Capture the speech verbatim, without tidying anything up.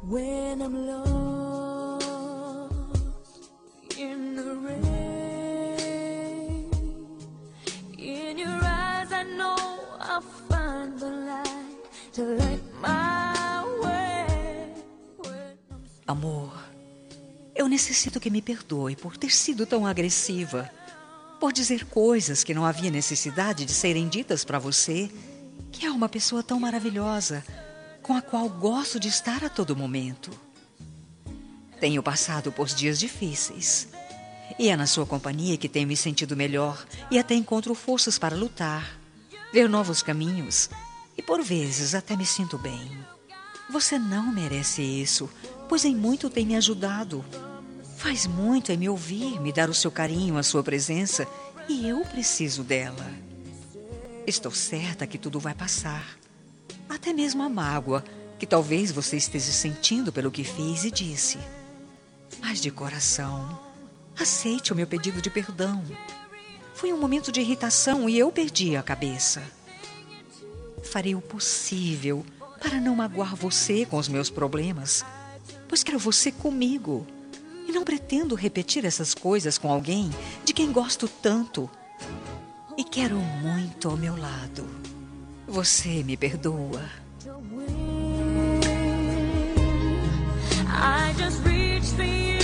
When I'm lost in the rain, in your eyes I know I'll find the light to light my way. Amor, eu necessito que me perdoe por ter sido tão agressiva, por dizer coisas que não havia necessidade de serem ditas para você, que é uma pessoa tão maravilhosa, com a qual gosto de estar a todo momento. Tenho passado por dias difíceis, e é na sua companhia que tenho me sentido melhor e até encontro forças para lutar, ver novos caminhos, e por vezes até me sinto bem. Você não merece isso, pois em muito tem me ajudado. Faz muito em me ouvir, me dar o seu carinho, a sua presença, e eu preciso dela. Estou certa que tudo vai passar. Até mesmo a mágoa que talvez você esteja sentindo pelo que fiz e disse. Mas de coração, aceite o meu pedido de perdão. Foi um momento de irritação e eu perdi a cabeça. Farei o possível para não magoar você com os meus problemas, pois quero você comigo. E não pretendo repetir essas coisas com alguém de quem gosto tanto e quero muito ao meu lado. Você me perdoa? I just reached for you.